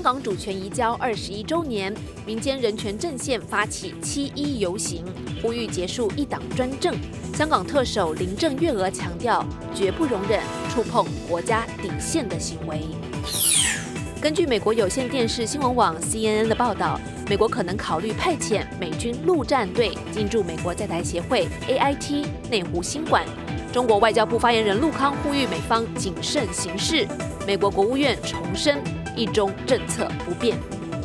港主权移交21周年，民间人权阵线发起7·1游行，呼吁结束一党专政。香港特首林郑月娥强调，绝不容忍触碰国家底线的行为。根据美国有线电视新闻网 CNN 的报道，美国可能考虑派遣美军陆战队进驻美国在台协会 AIT 内湖新馆。中国外交部发言人陆康呼吁美方谨慎行事。美国国务院重申一中政策不变。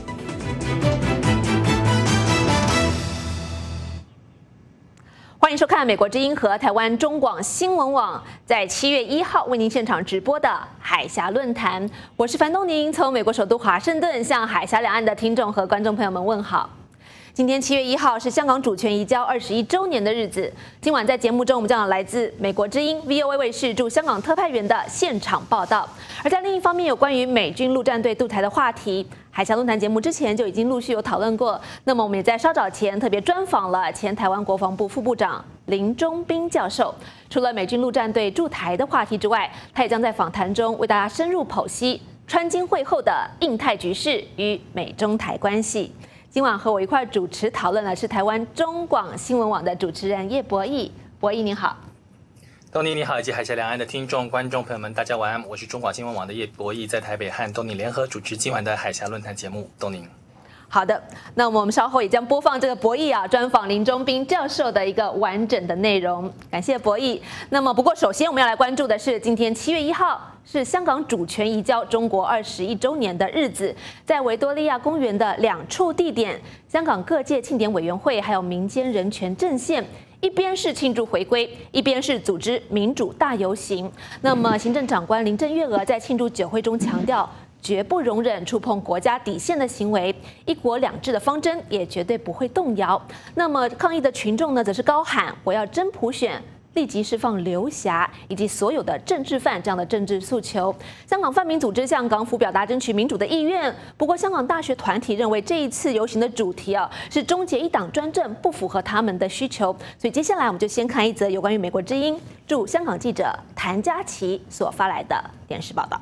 欢迎收看美国之音和台湾中广新闻网在7月1号为您现场直播的海峡论坛，我是樊东宁，从美国首都华盛顿向海峡两岸的听众和观众朋友们问好。今天7月1号是香港主权移交21周年的日子。今晚在节目中，我们将有来自美国之音 VOA 卫视驻香港特派员的现场报道。而在另一方面，有关于美军陆战队渡台的话题，海峡论坛节目之前就已经陆续有讨论过。那么我们也在稍早前特别专访了前台湾国防部副部长林中斌教授。除了美军陆战队驻台的话题之外，他也将在访谈中为大家深入剖析川金会后的印太局势与美中台关系。今晚和我一块主持讨论的是台湾中广新闻网的主持人叶博弈。博弈你好。 东尼你好，以及海峡两岸的听众观众朋友们，大家晚安。我是中广新闻网的叶博弈，在台北和东尼联合主持今晚的海峡论坛节目。东尼。 好的，那我们稍后也将播放这个博弈专访林中斌教授的一个完整的内容。感谢博弈。那么不过首先我们要来关注的是今天7月1号是香港主权移交中国21周年的日子，在维多利亚公园的2处地点，香港各界庆典委员会还有民间人权阵线，一边是庆祝回归，一边是组织民主大游行。那么行政长官林郑月娥在庆祝酒会中强调，绝不容忍触碰国家底线的行为，一国两制的方针也绝对不会动摇。那么抗议的群众呢，则是高喊我要真普选，立即释放刘霞以及所有的政治犯这样的政治诉求。香港泛民组织向港府表达争取民主的意愿，不过香港大学团体认为这一次游行的主题是终结一党专政，不符合他们的需求。所以接下来我们就先看一则有关于美国之音驻香港记者谭嘉琪所发来的电视报道。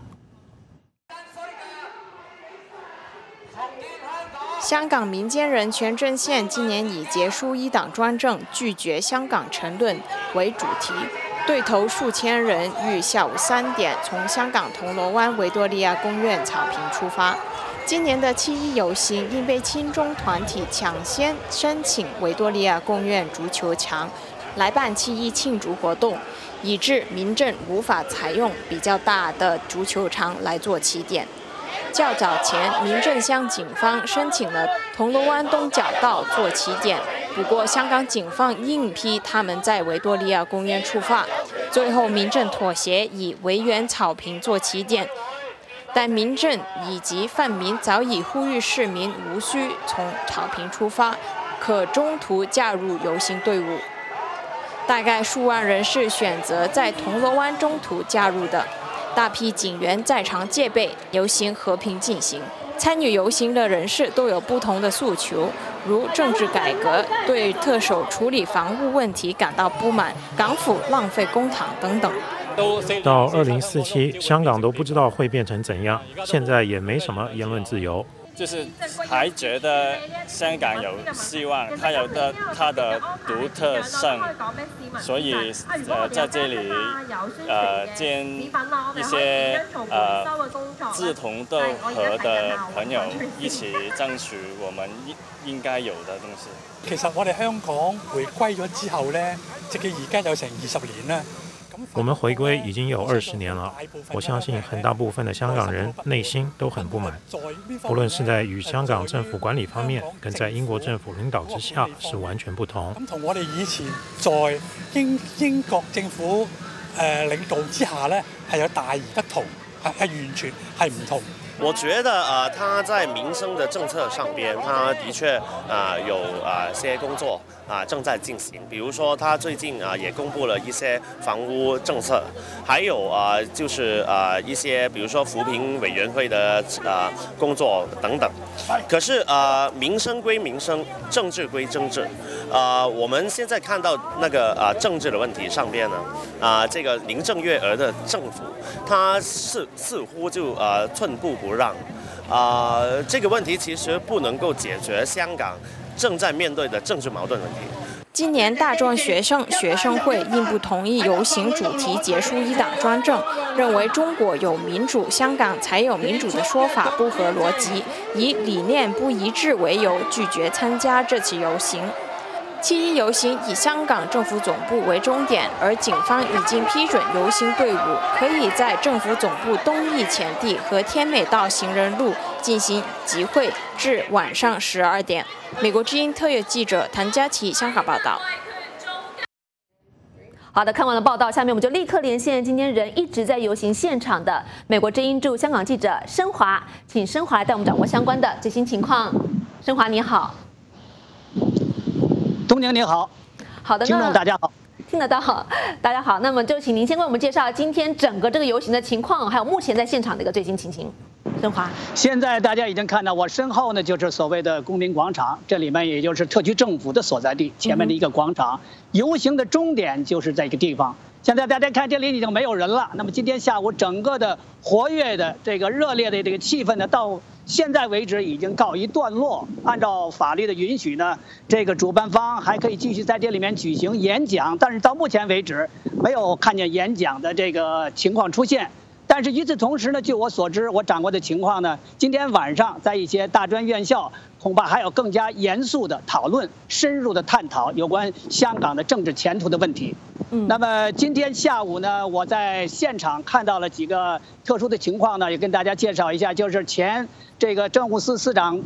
香港民间人权阵线今年以结束一党专政、拒绝香港沉沦为主题，对头数千人于下午3点从香港铜锣湾维多利亚公园草坪出发。今年的7·1游行因被亲中团体抢先申请维多利亚公园足球场来办7·1庆祝活动，以致民政无法采用比较大的足球场来做起点。较早前，民政向警方申请了铜锣湾东角道做起点，不过香港警方硬批他们在维多利亚公园出发，最后民政妥协以维园草坪做起点。但民政以及泛民早已呼吁市民无需从草坪出发，可中途加入游行队伍。大概数万人是选择在铜锣湾中途加入的。大批警员在场戒备，游行和平进行。参与游行的人士都有不同的诉求，如政治改革、对特首处理房屋问题感到不满、港府浪费公帑等等。 到2047，香港都不知道会变成怎样，现在也没什么言论自由。 就是还觉得香港有希望，它有它的独特性，所以在这里见一些志同道合的朋友一起爭取我們應該有的東西。 其實我哋香港回歸咗之後呢，直至而家有成20年啦。 我们回归已经有20年了，我相信很大部分的香港人内心都很不满，不论是在与香港政府管理方面，跟在英国政府領導之下是完全不同。 咁同我哋以前在英國政府領導之下呢，係有大而不同，係完全係唔同。 我觉得他在民生的政策上边，他的确有些工作正在进行，比如说他最近也公布了一些房屋政策，还有就是一些比如说扶贫委员会的工作等等。可是民生归民生，政治归政治。我们现在看到那个政治的问题上边呢，这个林郑月娥的政府，他似乎就寸步不让。 这个问题其实不能够解决香港正在面对的政治矛盾问题。 今年大专学生会因不同意游行主题结束一党专政，认为中国有民主，香港才有民主的说法不合逻辑，以理念不一致为由拒绝参加这次游行。7·1游行以香港政府总部为终点，而警方已经批准游行队伍可以在政府总部东翼前地和天美道行人路进行集会至晚上12点。美国之音特约记者谭佳琪香港报道。 好的，看完了报道，下面我们就立刻连线今天人一直在游行现场的美国之音驻香港记者申华，请申华来带我们掌握相关的最新情况。申华你好。 东宁你好， 好的， 听众大家好， 听得到，大家好。那么就请您先为我们介绍今天整个这个游行的情况，还有目前在现场的一个最新情形。申华， 现在大家已经看到我身后呢，就是所谓的公民广场，这里面也就是特区政府的所在地，前面的一个广场，游行的终点就是这个地方。现在大家看这里已经没有人了。那么今天下午整个的活跃的这个热烈的这个气氛呢，到现在为止已经告一段落。按照法律的允许呢，这个主办方还可以继续在这里面举行演讲，但是到目前为止没有看见演讲的这个情况出现。但是与此同时呢，据我所知，我掌握的情况呢，今天晚上在一些大专院校，恐怕还有更加严肃的讨论、深入的探讨有关香港的政治前途的问题。那么今天下午呢，我在现场看到了几个特殊的情况呢，也跟大家介绍一下。就是前这个政务司司长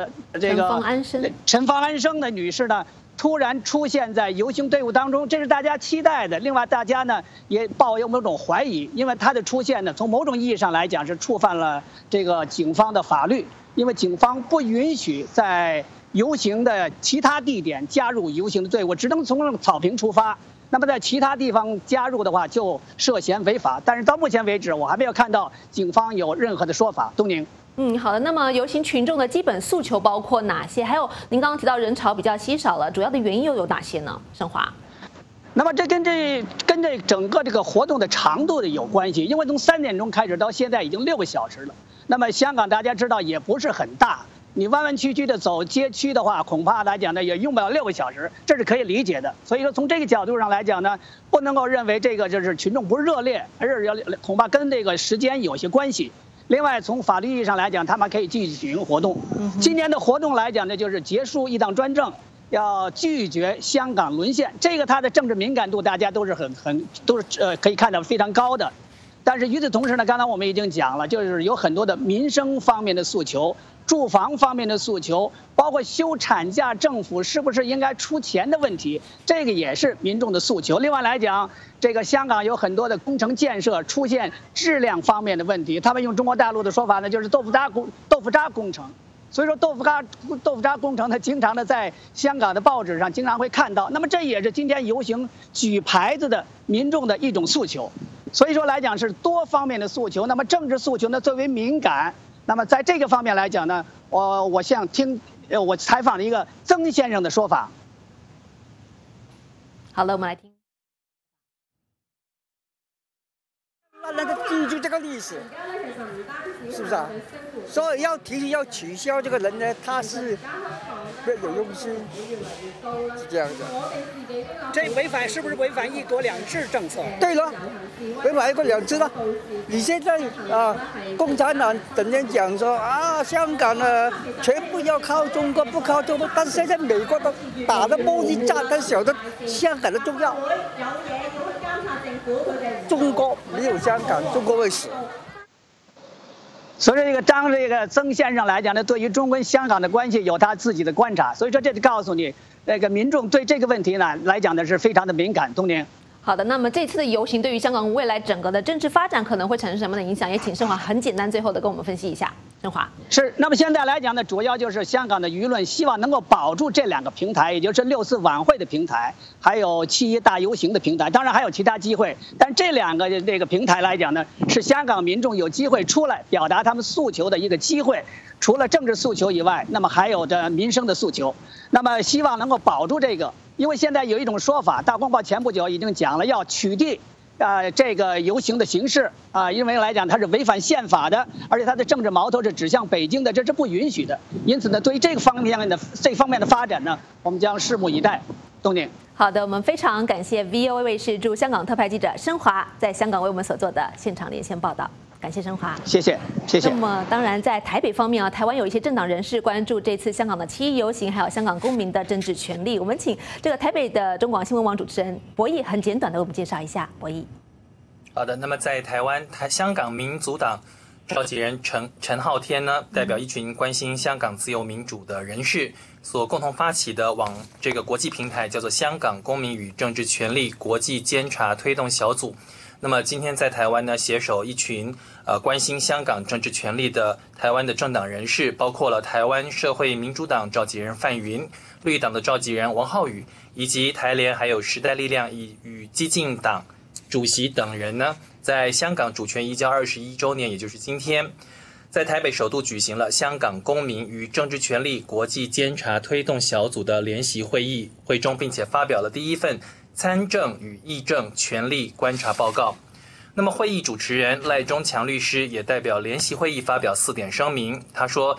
陈方安生的女士呢，突然出现在游行队伍当中，这是大家期待的。另外，大家呢也抱有某种怀疑，因为她的出现呢，从某种意义上来讲是触犯了这个警方的法律，因为警方不允许在游行的其他地点加入游行的队伍，只能从草坪出发。那么在其他地方加入的话，就涉嫌违法。但是到目前为止，我还没有看到警方有任何的说法。东宁。 好的。那么游行群众的基本诉求包括哪些？还有您刚刚提到人潮比较稀少了，主要的原因又有哪些呢？申华。 那么这跟这整个这个活动的长度的有关系，因为从3点钟开始到现在已经6个小时了。那么香港大家知道也不是很大，你弯弯曲曲的走街区的话，恐怕来讲呢也用不了6个小时，这是可以理解的。所以说从这个角度上来讲呢，不能够认为这个就是群众不热烈，而是恐怕跟这个时间有些关系。另外，从法律意义上来讲，他们可以继续举行活动。今年的活动来讲呢，就是结束一党专政，要拒绝香港沦陷。这个它的政治敏感度，大家都是可以看到非常高的。但是与此同时呢，刚才我们已经讲了，就是有很多的民生方面的诉求。住房方面的诉求，包括休产假，政府是不是应该出钱的问题，这个也是民众的诉求。另外来讲，这个香港有很多的工程建设出现质量方面的问题，他们用中国大陆的说法呢，就是豆腐渣工程。所以说豆腐渣工程呢，经常的在香港的报纸上经常会看到。那么这也是今天游行举牌子的民众的一种诉求。所以说来讲是多方面的诉求。那么政治诉求呢，最为敏感。那么在这个方面来讲呢，我想听我采访了一个曾先生的说法。 好了，我们来听。 让他记住这个历史，是不是啊？所以要提出要取消这个人呢，他是别有用心，是这样的。 这违反是不是违反1国2制政策？ 对了，违反1国2制了。你现在共产党整天讲说香港呢全部要靠中国，不靠中国，但是现在美国都打得贸易战，他晓得香港的重要。中国没有香港，中国会死。 所以这个曾先生来讲呢，对于中跟香港的关系有他自己的观察。所以说这就告诉你，那个民众对这个问题呢来讲呢是非常的敏感。东宁。 好的，那么这次的游行对于香港未来整个的政治发展可能会产生什么样的影响？也请申华很简单最后的跟我们分析一下。申华是，那么现在来讲呢，主要就是香港的舆论希望能够保住这2个平台，也就是6次晚会的平台，还有7·1大游行的平台，当然还有其他机会。但这2个这个平台来讲呢，是香港民众有机会出来表达他们诉求的一个机会。除了政治诉求以外，那么还有着民生的诉求。那么希望能够保住这个，因为现在有一种说法，大公报前不久已经讲了，要取缔这个游行的形式因为来讲它是违反宪法的，而且它的政治矛头是指向北京的，这是不允许的。因此呢，对于这方面的发展呢，我们将拭目以待。东宁。 好的，我们非常感谢 VOA 卫视驻香港特派记者申华在香港为我们所做的现场连线报道。感谢申华， 谢谢。 那么，当然在台北方面台湾有一些政党人士关注这次香港的7.1游行，还有香港公民的政治权利。我们请这个台北的中广新闻网主持人博弈很简短的为我们介绍一下。博弈。 好的，那么在台湾，香港民族党召集人陈浩天呢，代表一群关心香港自由民主的人士所共同发起的网这个国际平台，叫做香港公民与政治权利国际监察推动小组。那么今天在台湾呢，携手一群关心香港政治权利的台湾的政党人士，包括了台湾社会民主党召集人范云、绿党的召集人王浩宇，以及台联还有时代力量与激进党主席等人呢，在香港主权移交21周年，也就是今天，在台北首度举行了香港公民与政治权利国际监察推动小组的联席会议，会中并且发表了第一份参政与议政权利观察报告。那么会议主持人赖中强律师也代表联席会议发表4点声明。他说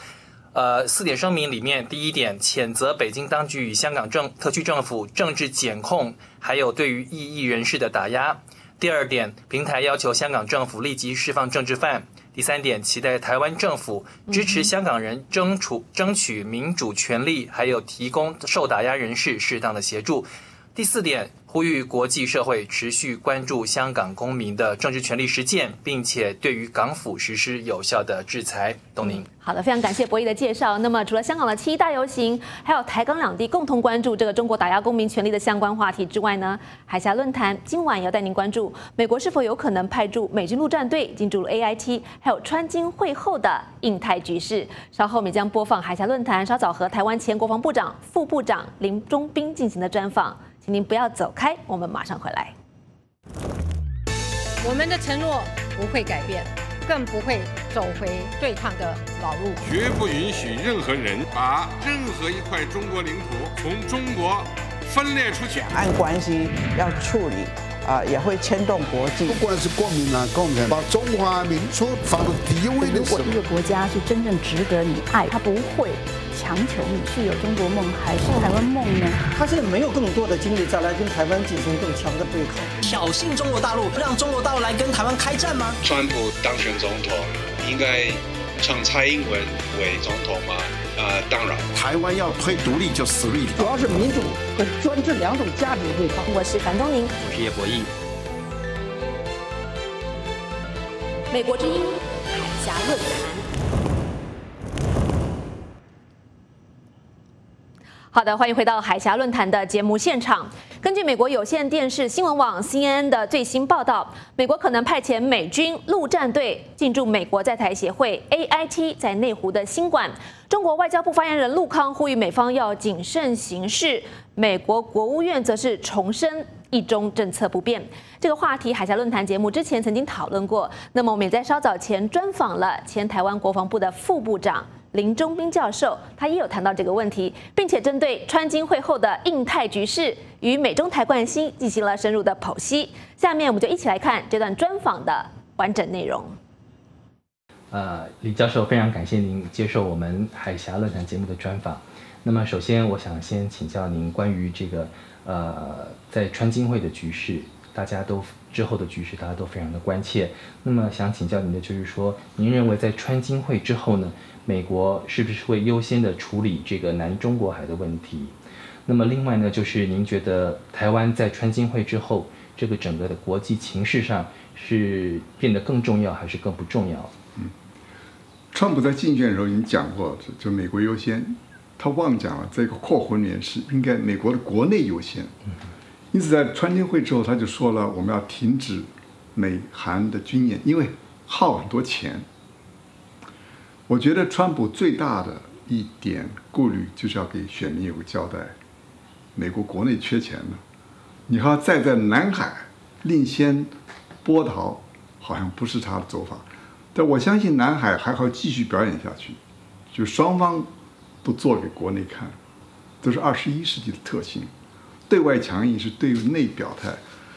4点声明里面，第一点，谴责北京当局与香港特区政府政治检控，还有对于异议人士的打压。第二点，平台要求香港政府立即释放政治犯。第三点，期待台湾政府支持香港人争取民主权利，还有提供受打压人士适当的协助。第4点，呼吁国际社会持续关注香港公民的政治权利实践，并且对于港府实施有效的制裁。东宁。 好的，非常感谢博弈的介绍。那么除了香港的7.1大游行，还有台港两地共同关注这个中国打压公民权利的相关话题之外呢，海峡论坛今晚也要带您关注美国是否有可能派驻美军陆战队进驻 AIT， 还有川金会后的印太局势。稍后我们将播放海峡论坛稍早和台湾前国防部长、副部长林中斌进行的专访，请您不要走开，我们马上回来。 我们的承诺不会改变，更不会走回对抗的老路， 绝不允许任何人把任何一块中国领土从中国分裂出去。 两岸关系要处理也会牵动国际。 不管是国民党、共产党，把中华民族放到第一位的时候， 如果一个国家是真正值得你爱，他不会强求你是有中国梦还是台湾梦呢？ 他现在没有更多的精力再来跟台湾进行更强的对抗， 挑衅中国大陆，让中国大陆来跟台湾开战吗？ 川普当选总统，应该让蔡英文为总统吗？当然， 台湾要推独立就死立， 主要是民主和专制两种价值对抗。 我是樊东宁， 我是叶博弈。 美国之音海峡论坛。好的，欢迎回到海峡论坛的节目现场。根据美国有线电视新闻网 CNN 的最新报道，美国可能派遣美军陆战队进驻美国在台协会 AIT 在内湖的新馆。中国外交部发言人陆康呼吁美方要谨慎行事，美国国务院则是重申一中政策不变。这个话题海峡论坛节目之前曾经讨论过，那么我们也在稍早前专访了前台湾国防部的副部长林中斌教授，他也有谈到这个问题，并且针对川金会后的印太局势与美中台关系进行了深入的剖析。下面我们就一起来看这段专访的完整内容。 李教授，非常感谢您接受我们海峡论坛节目的专访。那么首先我想先请教您关于这个在川金会的局势，之后的局势大家都非常的关切。那么想请教您的就是说，您认为在川金会之后呢，美国是不是会优先的处理这个南中国海的问题？那么另外呢，就是您觉得台湾在川金会之后，这个整个的国际情势上是变得更重要还是更不重要？ 川普在竞选的时候已经讲过，就美国优先，他忘讲了这个括弧里面是应该美国的国内优先。因此在川金会之后，他就说了我们要停止美韩的军演，因为耗很多钱。我觉得川普最大的一点顾虑就是要给选民有个交代，美国国内缺钱了，你还要再在南海另先波涛，好像不是他的做法。但我相信南海还好继续表演下去，就双方都做给国内看，都是21世纪的特性。对外强硬是对内表态。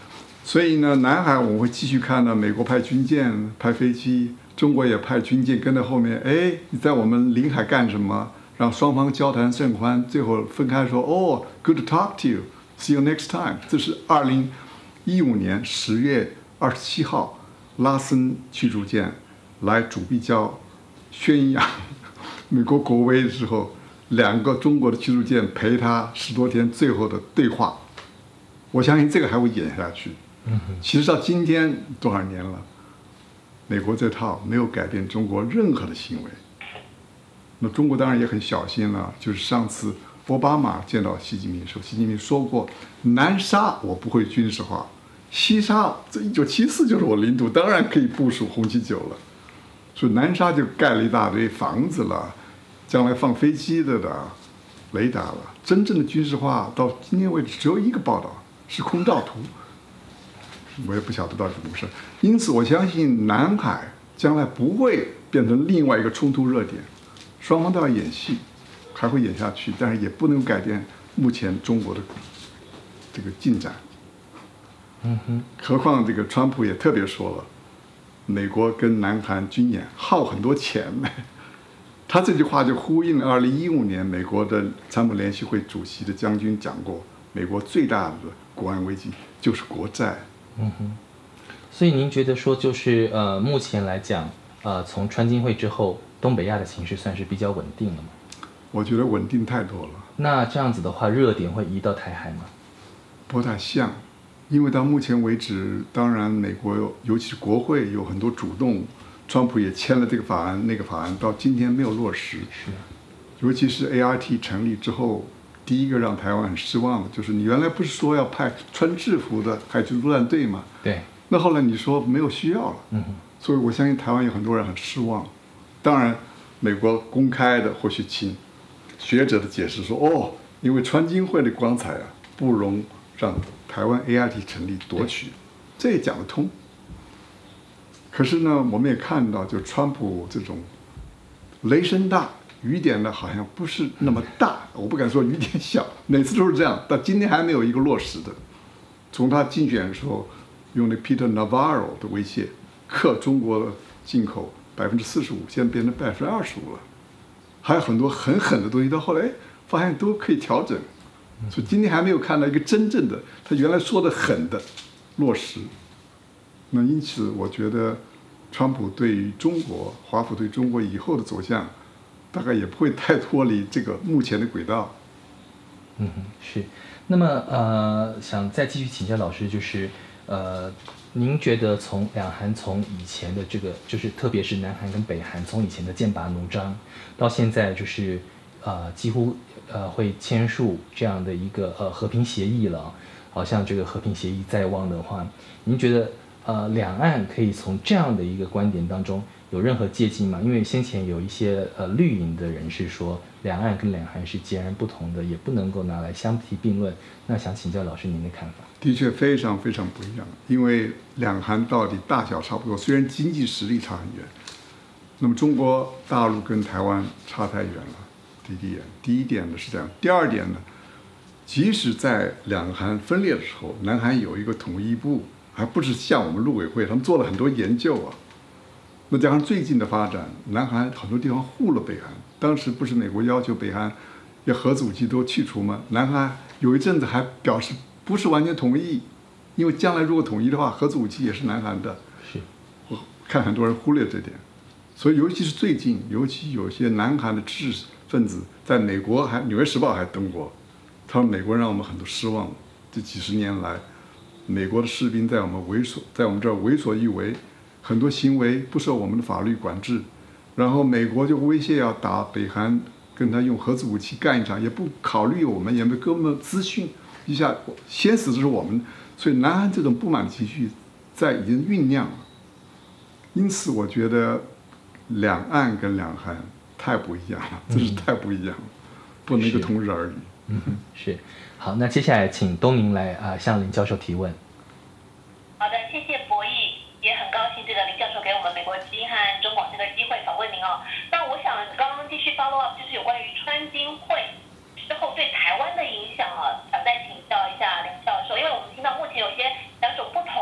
所以呢，南海我们会继续看到美国派军舰、派飞机，中国也派军舰跟在后面。哎，你在我们领海干什么？让双方交谈甚欢，最后分开说哦 ，Good to talk to you, see you next time。这是2015年10月27号，拉森驱逐舰来主碧礁宣扬美国国威的时候，2个中国的驱逐舰陪他10多天，最后的对话。我相信这个还会演下去。其实到今天多少年了，美国这套没有改变中国任何的行为。那中国当然也很小心了，就是上次奥巴马见到习近平的时候，习近平说过，南沙我不会军事化，西沙这1974就是我领土，当然可以部署红旗9了。所以南沙就盖了一大堆房子了，将来放飞机的雷达了。真正的军事化到今天为止只有一个报道，是空照图，我也不晓得到底怎么回事。因此我相信南海将来不会变成另外一个冲突热点，双方都要演戏，还会演下去，但是也不能改变目前中国的这个进展。何况这个川普也特别说了，美国跟南韩军演耗很多钱呢。他这句话就呼应了2015年美国的参谋联席会主席的将军讲过，美国最大的国安危机就是国债。 所以您觉得说就是目前来讲，从川金会之后，东北亚的形势算是比较稳定了吗？ 我觉得稳定太多了。 那这样子的话，热点会移到台海吗？ 不太像，因为到目前为止，当然美国尤其是国会有很多主动，川普也签了这个法案那个法案，到今天没有落实。 是， 尤其是 ART 成立之后，第一个让台湾很失望的就是你原来不是说要派穿制服的海军陆战队吗？ 对。 那后来你说没有需要了，所以我相信台湾有很多人很失望。当然，美国公开的或许请学者的解释说，哦，因为川金会的光彩啊，不容让台湾 ART 成立夺取，这也讲得通。可是呢，我们也看到，就川普这种雷声大雨点呢，好像不是那么大，我不敢说雨点小，每次都是这样，到今天还没有一个落实的。从他竞选的时候用那 Peter Navarro 的威胁，克中国的进口45%，现在变成25%了，还有很多很狠的东西，到后来发现都可以调整，所以今天还没有看到一个真正的他原来说的狠的落实。那因此，我觉得川普对于中国，华府对中国以后的走向，大概也不会太脱离这个目前的轨道。 是。那么想再继续请教老师，就是您觉得两韩从以前的这个，就是特别是南韩跟北韩，从以前的剑拔弩张，到现在就是几乎会签署这样的一个和平协议了，好像这个和平协议在望的话，您觉得两岸可以从这样的一个观点当中有任何借鉴吗？因为先前有一些绿营的人士说，两岸跟两韩是截然不同的，也不能够拿来相提并论。那想请教老师您的看法。 的确非常非常不一样，因为两韩到底大小差不多，虽然经济实力差很远。那么中国大陆跟台湾差太远了，第一点呢是这样。第二点呢，即使在两韩分裂的时候，南韩有一个统一部，还不是像我们陆委会，他们做了很多研究啊。那加上最近的发展，南韩很多地方护了北韩。当时不是美国要求北韩要核子武器都去除吗？南韩有一阵子还表示不是完全同意，因为将来如果统一的话，核子武器也是南韩的。 是， 我看很多人忽略这点。所以尤其是最近，尤其有些南韩的知识分子在美国《纽约时报》还登过，他说美国让我们很多失望。这几十年来，美国的士兵在我们这儿为所欲为，很多行为不受我们的法律管制，然后美国就威胁要打北韩，跟他用核子武器干一场，也不考虑我们，也没给我们资讯，一下先死的是我们。所以南韩这种不满情绪已经酝酿了。因此，我觉得两岸跟两韩太不一样了，真是太不一样了，不能一个同日而语。 是。好，那接下来请东明来向林教授提问。 好的，谢谢博弈，也很高兴这个林教授给我们美国之音和中广这个机会访问您哦。那我想刚刚继续 follow up， 就是有关于川金会之后对台湾的影响啊，想再请教一下林教授，因为我们听到目前有一些两种不同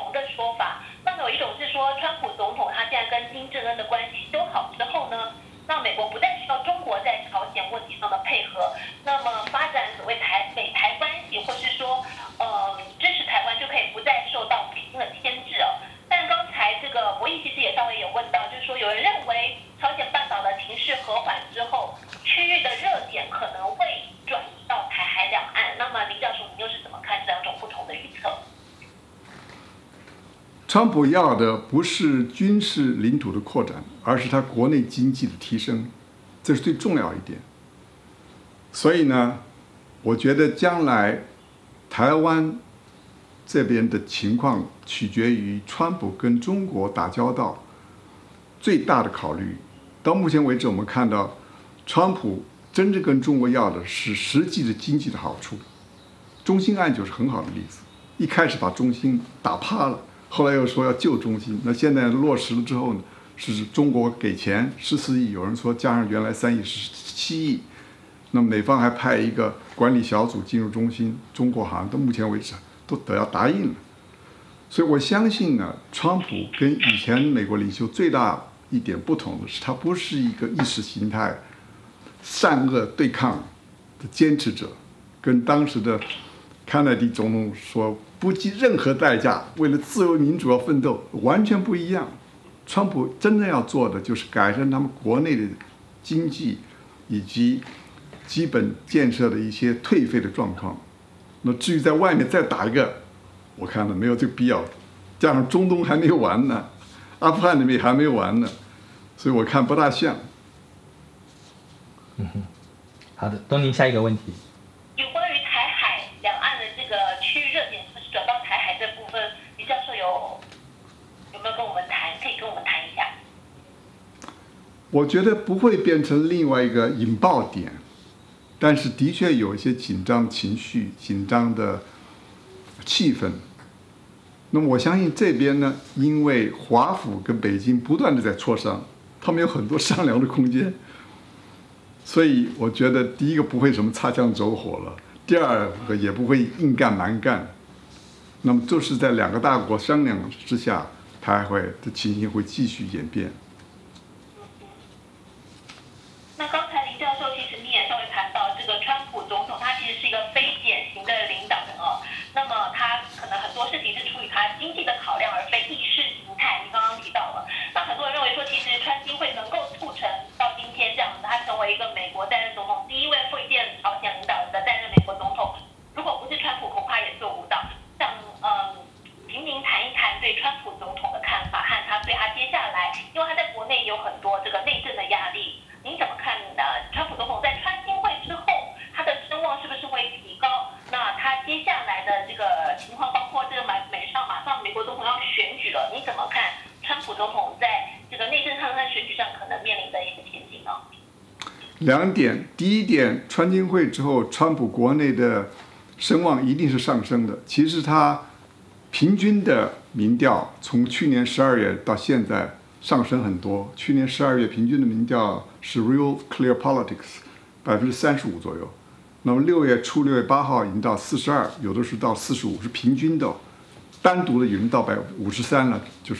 呢，那美国不但需要中国在朝鲜问题上的配合，那么发展所谓美台关系，或是说支持台湾就可以不再受到北京的牵制哦。但刚才这个博弈其实也稍微有问到，就是说有人认为朝鲜半岛的情势和缓之后，区域的热点可能会转移到台海两岸。那么林教授，您又是怎么看这两种不同的预测？ 川普要的不是军事领土的扩展，而是他国内经济的提升，这是最重要一点。所以呢，我觉得将来台湾这边的情况取决于川普跟中国打交道最大的考虑。到目前为止，我们看到川普真正跟中国要的是实际的经济的好处。中兴案就是很好的例子，一开始把中兴打趴了，后来又说要救中兴，那现在落实了之后呢，是中国给钱14亿，有人说加上原来3亿17亿，那么美方还派一个管理小组进入中兴，中国好像到目前为止都得要答应了。所以我相信呢，川普跟以前美国领袖最大一点不同的是，他不是一个意识形态善恶对抗的坚持者，跟当时的甘乃迪总统说不计任何代价为了自由民主要奋斗，完全不一样。川普真正要做的就是改善他们国内的经济以及基本建设的一些退废的状况。那至于在外面再打一个，我看了没有这个必要，加上中东还没有完呢，阿富汗那边还没有完呢，所以我看不大像。 好的，东宁下一个问题。 有关于台海两岸的这个区域热点是不是转到台海这部分，李教授有没有跟我们谈？可以跟我们谈一下。 我觉得不会变成另外一个引爆点，但是的确有一些紧张情绪、紧张的气氛。那么我相信这边呢，因为华府跟北京不断的在磋商，他们有很多商量的空间，所以我觉得第一个不会什么擦枪走火了，第二个也不会硬干蛮干。那么就是在两个大国商量之下，台海的情形会继续演变。 那刚才林教授其实你也稍微谈到，这个川普总统他其实是一个非典型的领导人哦。那么他可能很多事情是出于他经济的考量，而非意识形态。你刚刚提到了，那很多人认为说，其实川金会能够促成到今天这样子，他成为一个美国在任总统第一位会见朝鲜领导人的在任美国总统。如果不是川普，恐怕也做不到。像平民谈一谈对川普总统的看法，和他对他接下来，因为他在国内有很多这个内政的压力。您怎么看呢？川普总统在川金会之后，他的声望是不是会提高？那他接下来的这个情况，包括这个马上美国总统要选举了，你怎么看川普总统在这个内政上和选举上可能面临的一个前景呢？ 两点，第一点，川金会之后，川普国内的声望一定是上升的。其实他平均的民调从去年12月到现在上升很多，去年12月平均的民调是 Real Clear Politics 35%左右，那么6月初6月8号已经到42%，有的是到45%，是平均的，单独的有人到53%了，就是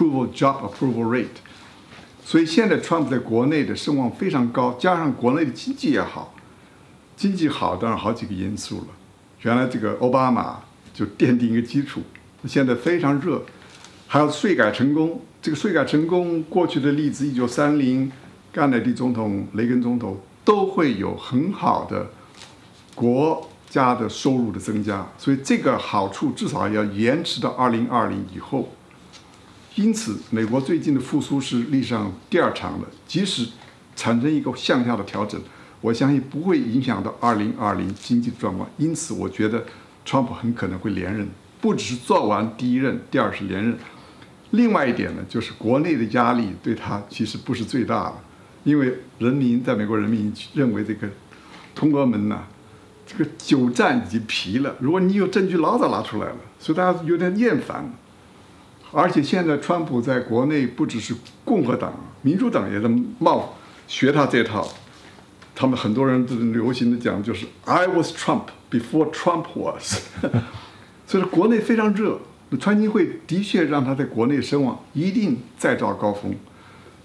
job approval rate。所以现在川普在国内的声望非常高，加上国内的经济也好，经济好当然好几个因素了。原来这个奥巴马就奠定一个基础，现在非常热，还有税改成功。这个税改成功，过去的例子1930，甘乃迪总统、雷根总统都会有很好的国家的收入的增加，所以这个好处至少要延迟到2020以后。因此，美国最近的复苏是历史上第二长的，即使产生一个向下的调整，我相信不会影响到2020经济的状况。因此，我觉得川普很可能会连任，不只是做完第一任，第二是连任。另外一点呢，就是国内的压力对他其实不是最大的，因为美国人民认为这个通俄门呐，这个久战已经疲了，如果你有证据老早拿出来了，所以大家有点厌烦了。而且现在川普在国内不只是共和党，民主党也在学他这套，他们很多人都流行的讲就是 I was Trump before Trump was 所以国内非常热。川金会的确让他在国内声望一定再造高峰，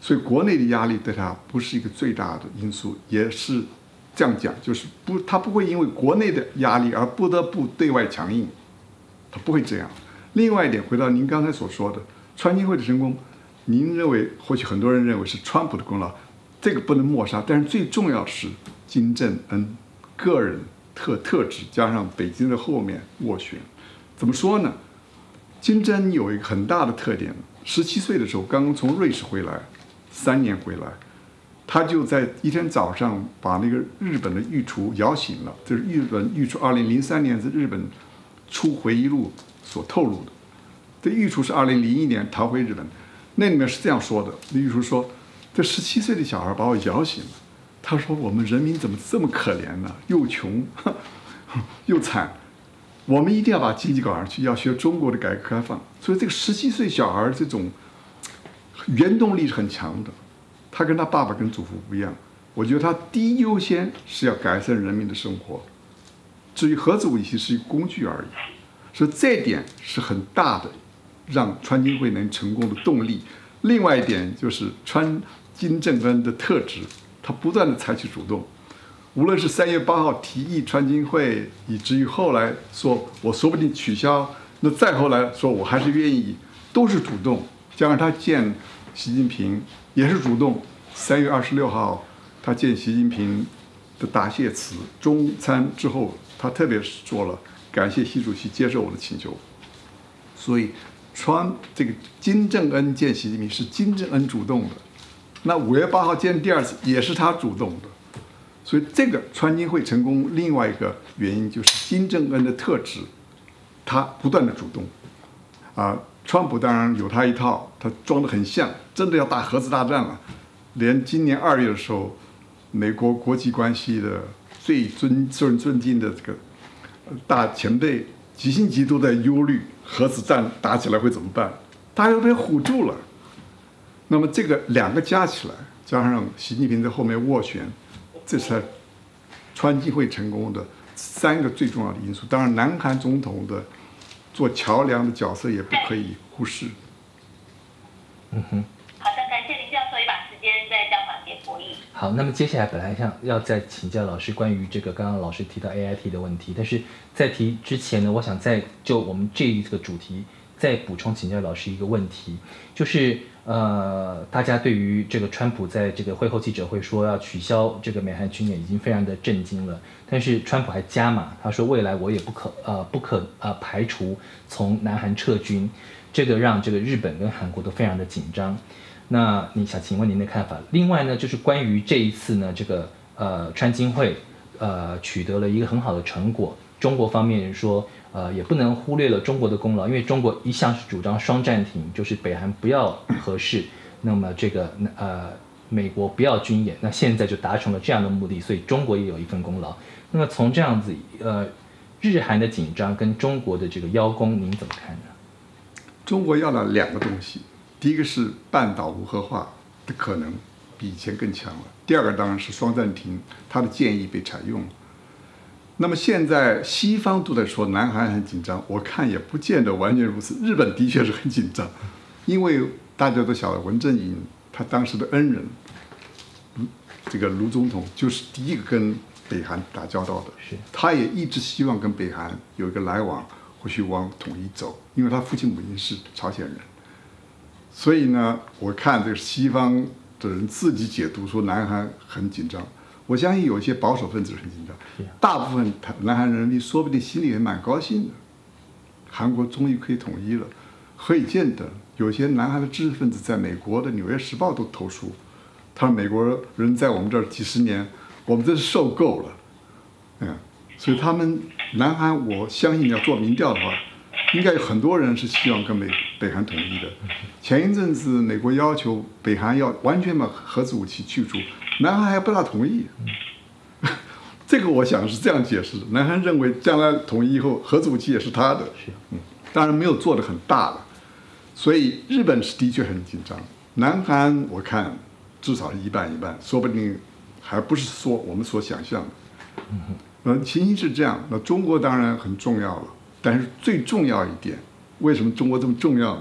所以国内的压力对他不是一个最大的因素，也是这样讲，就是他不会因为国内的压力而不得不对外强硬，他不会这样。另外一点，回到您刚才所说的川金会的成功，您认为，或许很多人认为是川普的功劳，这个不能抹杀，但是最重要是金正恩个人特质加上北京的后面斡旋。怎么说呢？金正恩有一个很大的特点，17岁的时候刚刚从瑞士回来，3年回来，他就在一天早上把那个日本的御厨摇醒了。这是日本御厨2003年在日本出回忆录所透露的。这御厨是2001年逃回日本，那里面是这样说的：御厨说，这17岁的小孩把我摇醒了。他说：“我们人民怎么这么可怜呢？又穷又惨，我们一定要把经济搞上去，要学中国的改革开放。”所以这个17岁小孩这种原动力是很强的。他跟他爸爸跟祖父不一样，我觉得他第一优先是要改善人民的生活，至于核子武器是一个工具而已。所以这一点是很大的让川金会能成功的动力。另外一点就是金正恩的特质。他不断的采取主动，无论是3月8号提议川金会，以至于后来说我说不定取消，那再后来说我还是愿意，都是主动。加上他见习近平也是主动。3月26号他见习近平的答谢词，中餐之后他特别说了感谢习主席接受我的请求。所以这个金正恩见习近平是金正恩主动的。那5月8号见第2次也是他主动的，所以这个川金会成功另外一个原因就是金正恩的特质，他不断的主动。川普当然有他一套，他装得很像，真的要打核子大战了。连今年2月的时候，美国国际关系的最受人尊敬的这个大前辈基辛格都在忧虑核子战打起来会怎么办，大家都被唬住了。那么这个2个加起来，加上习近平在后面斡旋，这是川金会成功的3个最重要的因素。当然，南韩总统的做桥梁的角色也不可以忽视。 好的，感谢林教授也把时间再交还给博弈。 好，那么接下来本来要再请教老师关于这个刚刚老师提到 AIT 的问题，但是在提之前呢，我想再就我们这一个主题再补充请教老师一个问题，就是大家对于这个川普在这个会后记者会说要取消这个美韩军演已经非常的震惊了，但是川普还加码，他说未来我也不可排除从南韩撤军，这个让这个日本跟韩国都非常的紧张。那你想请问您的看法？另外呢，就是关于这一次呢，这个川金会取得了一个很好的成果，中国方面说。也不能忽略了中国的功劳，因为中国一向是主张双暂停，就是北韩不要核试，那么这个美国不要军演，那现在就达成了这样的目的，所以中国也有一份功劳。那么从这样子日韩的紧张跟中国的这个邀功，您怎么看呢？ 中国要了2个东西，第一个是半岛无核化的可能比以前更强了，第2个当然是双暂停，他的建议被采用了。那么现在西方都在说南韩很紧张，我看也不见得完全如此。日本的确是很紧张，因为大家都晓得文正寅他当时的恩人，这个卢总统就是第一个跟北韩打交道的，他也一直希望跟北韩有一个来往，或许往统一走，因为他父亲母亲是朝鲜人。所以呢，我看这个西方的人自己解读说南韩很紧张。我相信有一些保守分子很紧张，大部分南韩人民说不定心里也蛮高兴的，韩国终于可以统一了。何以见得？有些南韩的知识分子在美国的《纽约时报》都投书，他说美国人在我们这儿几十年，我们真是受够了，所以他们南韩，我相信要做民调的话，应该有很多人是希望跟北韩统一的。前一阵子美国要求北韩要完全把核子武器去除。南韩还不大同意，这个我想是这样解释的：南韩认为将来统一以后，核子武器也是他的，当然没有做得很大了。所以日本是的确很紧张，南韩我看至少是一半一半，说不定还不是说我们所想象的。情形是这样，那中国当然很重要了，但是最重要一点，为什么中国这么重要呢？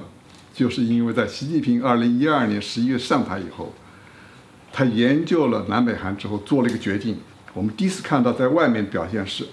就是因为在习近平2012年11月上台以后，他研究了南北韩之后做了一个决定。我们第一次看到在外面表现是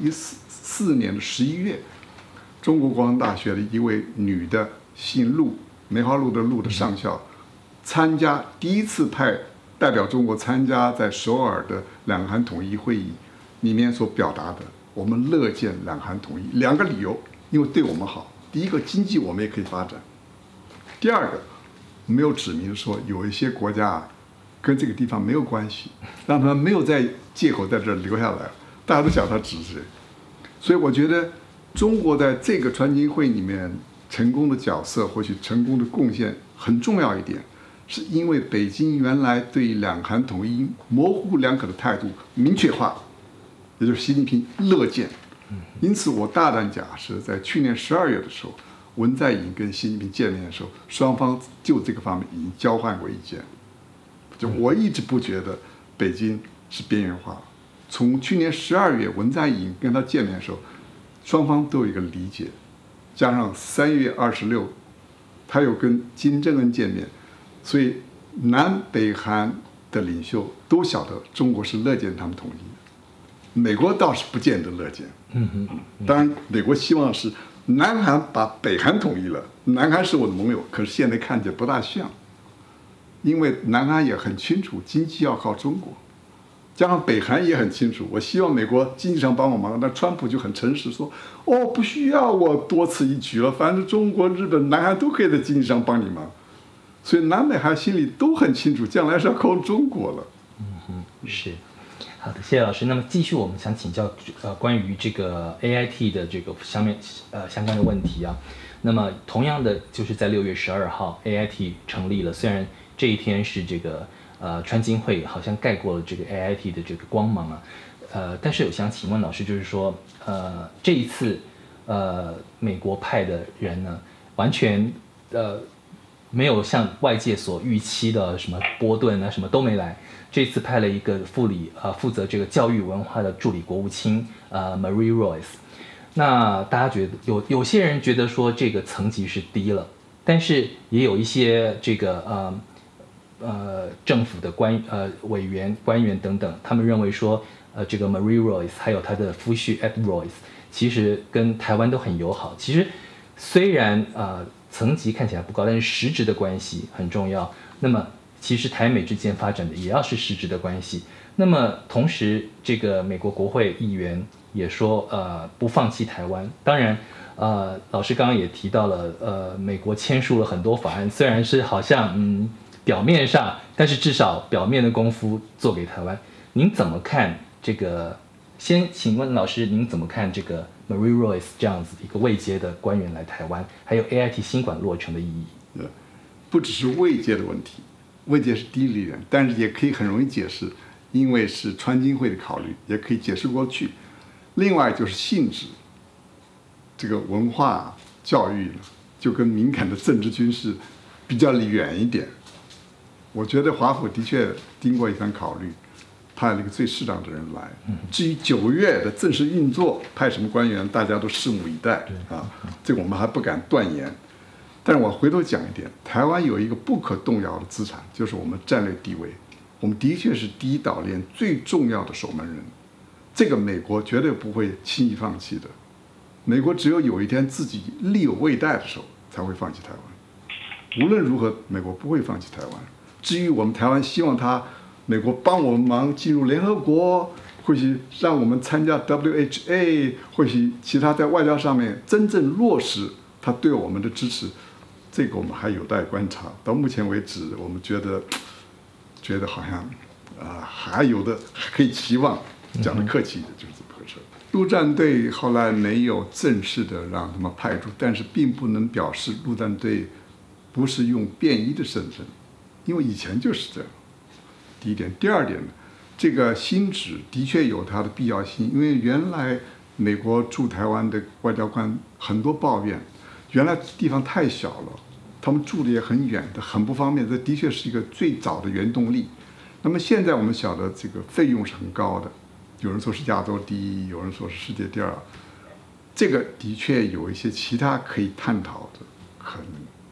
2014年的11月，中国国防大学的一位女的姓陆，梅花鹿的鹿的上校，参加第一次派代表中国参加在首尔的两韩统一会议里面所表达的，我们乐见两韩统一。2个理由，因为对我们好。第一个，经济我们也可以发展；第二个，没有指明说有一些国家跟这个地方没有关系，让他们没有在借口在这儿留下来，大家都晓得他指谁。所以我觉得中国在这个川金会里面成功的角色，或许成功的贡献很重要一点，是因为北京原来对两韩统一模糊两可的态度明确化，也就是习近平乐见。因此我大胆假设，在去年12月的时候，文在寅跟习近平见面的时候，双方就这个方面已经交换过意见。就我一直不觉得北京是边缘化，从去年12月文在寅跟他见面的时候，双方都有一个理解，加上3月26他又跟金正恩见面，所以南北韩的领袖都晓得中国是乐见他们统一的。美国倒是不见得乐见，当然美国希望是南韩把北韩统一了，南韩是我的盟友，可是现在看起来不大像，因为南韩也很清楚经济要靠中国，加上北韩也很清楚，我希望美国经济上帮我忙，那川普就很诚实说，哦，不需要我多此一举了，反正中国、日本、南韩都可以在经济上帮你忙，所以南北韩心里都很清楚，将来是要靠中国了。 是。好的，谢谢老师。那么继续，我们想请教关于这个 AIT 的这个相关的问题啊。那么同样的，就是在6月12号 AIT 成立了，虽然这一天是这个川金会好像盖过了这个 AIT 的这个光芒啊，但是我想请问老师，就是说这一次美国派的人呢，完全没有像外界所预期的什么波顿啊什么都没来。这次派了一个负责这个教育文化的助理国务卿Marie Royce。那大家觉得有些人觉得说这个层级是低了，但是也有一些这个政府的委员官员等等，他们认为说这个 Marie Royce 还有他的夫婿 Ed Royce 其实跟台湾都很友好。其实虽然层级看起来不高，但是实质的关系很重要。那么其实台美之间发展的也要是实质的关系。那么同时，这个美国国会议员也说，不放弃台湾。当然，老师刚刚也提到了，美国签署了很多法案，虽然是好像表面上，但是至少表面的功夫做给台湾。您怎么看这个？先请问老师，您怎么看这个 Marie Royce 这样子一个位阶的官员来台湾，还有 AIT 新馆落成的意义？ 不只是位阶的问题。位阶是低了一点，但是也可以很容易解释，因为是川金会的考虑，也可以解释过去。另外就是性质，这个文化教育呢，就跟敏感的政治军事比较远一点。我觉得华府的确经过一番考虑，派了一个最适当的人来。至于9月的正式运作，派什么官员，大家都拭目以待啊，这个我们还不敢断言。但是我回头讲一点，台湾有一个不可动摇的资产，就是我们战略地位。我们的确是第一岛链最重要的守门人，这个美国绝对不会轻易放弃的。美国只有一天自己力有未逮的时候，才会放弃台湾。无论如何，美国不会放弃台湾。至于我们台湾希望美国帮我们忙进入联合国，或许让我们参加 WHA， 或许其他在外交上面真正落实他对我们的支持。这个我们还有待观察。到目前为止，我们觉得好像还有的还可以期望。讲的客气的就是这么回事。陆战队后来没有正式的让他们派驻，但是并不能表示陆战队不是用便衣的身份，因为以前就是这样。第一点，第二点呢，这个新址的确有它的必要性，因为原来美国驻台湾的外交官很多抱怨。原来地方太小了，他们住的也很远的，很不方便。这的确是一个最早的原动力。那么现在我们晓得这个费用是很高的，有人说是亚洲第一，有人说是世界第二。这个的确有一些其他可以探讨的可能，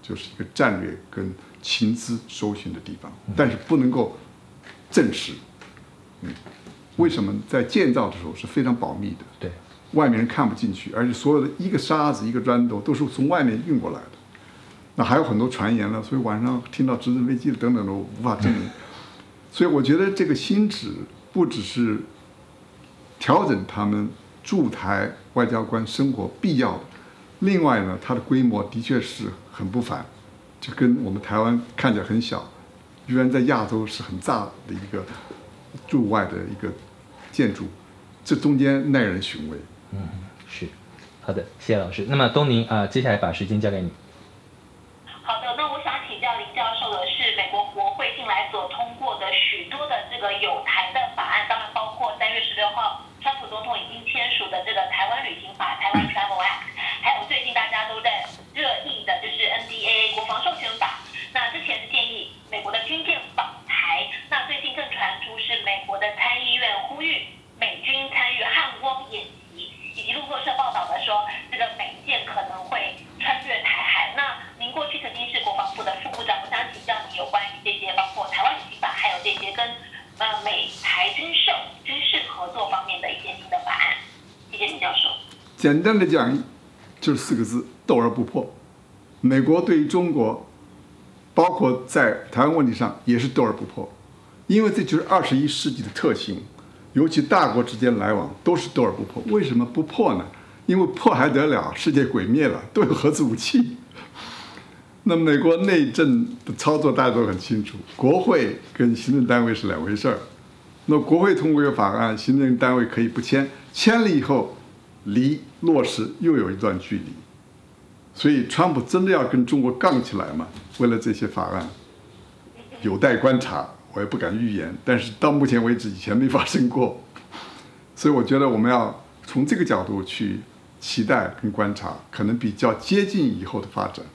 就是一个战略跟情资搜寻的地方，但是不能够证实。为什么在建造的时候是非常保密的？ 对， 外面人看不进去，而且所有的一个沙子一个砖头都是从外面运过来的。那还有很多传言了，所以晚上听到直升飞机等等的，我无法证明。所以我觉得这个新址不只是调整他们驻台外交官生活必要的，另外呢，它的规模的确是很不凡，就跟我们台湾看起来很小，居然在亚洲是很大的一个驻外的一个建筑，这中间耐人寻味。 是，好的，谢谢老师。那么东宁接下来把时间交给你。 好的，那我想请教林教授的是，美国国会近来所通过的许多的这个有台的法案，当然包括3月16号川普总统已经签署的这个台湾旅行法 （Taiwan Travel Act），还有最近大家都在热议的就是 NDAA 国防授权法。那之前是建议美国的军舰访台，那最近更传出是美国的参议院呼吁美军参与汉光演习，以及路透社报道的说，这个美舰可能会穿越台海。那您过去曾经是国防部的副部长，我想请教你有关于这些包括台湾旅行法，还有这些跟美台军事合作方面的一些新的法案。谢谢林教授。 简单的讲，就是4个字：斗而不破。美国对于中国，包括在台湾问题上也是斗而不破，因为这就是21世纪的特性，尤其大国之间来往都是斗而不破。为什么不破呢？因为破还得了，世界毁灭了，都有核子武器。那美国内政的操作大家都很清楚，国会跟行政单位是两回事儿。那国会通过一个法案，行政单位可以不签，签了以后离落实又有一段距离。所以川普真的要跟中国杠起来嘛？为了这些法案，有待观察，我也不敢预言。但是到目前为止，以前没发生过，所以我觉得我们要从这个角度去期待跟观察，可能比较接近以后的发展。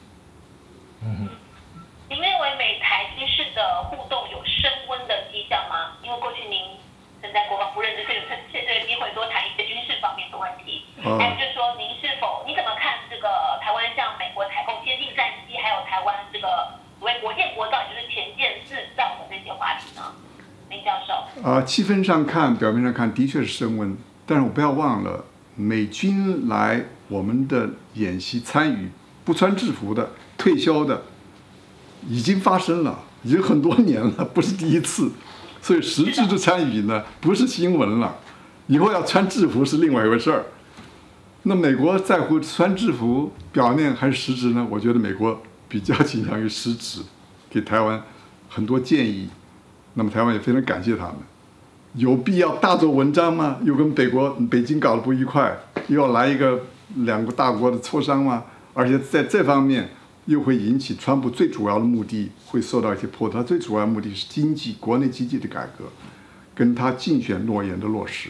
您认为美台军事的互动有升温的迹象吗？因为过去您曾在国防部任职，所以趁这个机会多谈一些军事方面的问题。还有就是说，你怎么看这个台湾向美国采购先进战机，还有台湾这个所谓国舰国造，也就是前舰制造的这些话题呢？林教授。 气氛上看，表面上看的确是升温，但是我不要忘了，美军来我们的演习参与，不穿制服的、退休的，已经发生了，已经很多年了，不是第一次。所以实质的参与呢，不是新闻了，以后要穿制服是另外一回事儿。那美国在乎穿制服表面还是实质呢？我觉得美国比较倾向于实质，给台湾很多建议。那么台湾也非常感谢他们。有必要大做文章吗？又跟北京搞得不愉快，又要来两个大国的磋商吗？而且在这方面又会引起川普最主要的目的会受到一些波折。他最主要的目的是经济，国内经济的改革，跟他竞选诺言的落实。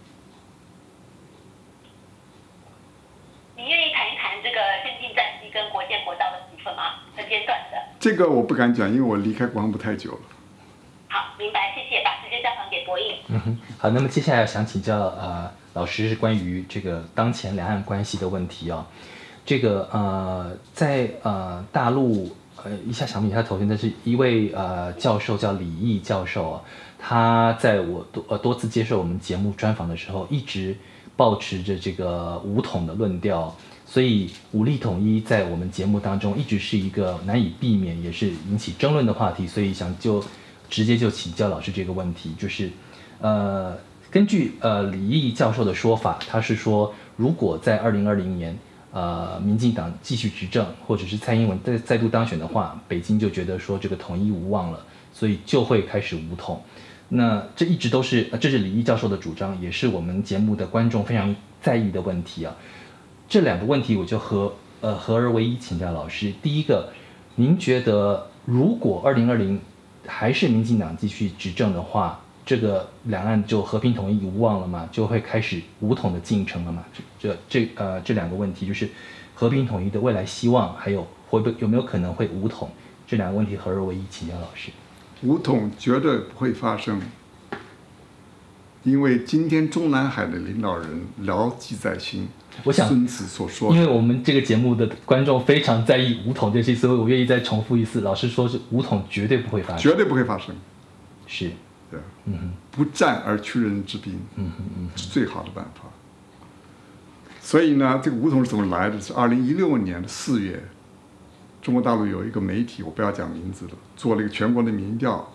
你愿意谈一谈这个先进战机跟国舰国造的部分吗？很阶段的。 这个我不敢讲，因为我离开国防部太久了。 好，明白，谢谢。把时间交还给博弈。 好，那么接下来想请教老师是关于这个当前两岸关系的问题啊。这个在大陆一下想不起他头衔，但是一位教授叫李毅教授啊，他在我多次接受我们节目专访的时候，一直抱持着这个武统的论调，所以武力统一在我们节目当中一直是一个难以避免也是引起争论的话题，所以想直接就请教老师这个问题，就是根据李毅教授的说法，他是说如果在2020年民进党继续执政，或者是蔡英文再度当选的话，北京就觉得说这个统一无望了，所以就会开始武统。那这一直都是这是李毅教授的主张，也是我们节目的观众非常在意的问题啊。这两个问题我就合而为一请教老师。第一个，您觉得如果2020还是民进党继续执政的话，这个两岸就和平统一无望了吗？就会开始武统的进程了吗？这两个问题就是和平统一的未来希望，还有有没有可能会武统？这两个问题合而为一，请教老师。 武统绝对不会发生， 因为今天中南海的领导人牢记在心。 我想孙子所说的， 因为我们这个节目的观众非常在意武统这些，所以我愿意再重复一次。老师说是武统绝对不会发生， 绝对不会发生。 是， 对，不战而屈人之兵，是最好的办法。所以呢，这个武统是怎么来的？是2016年的4月，中国大陆有一个媒体，我不要讲名字了，做了一个全国的民调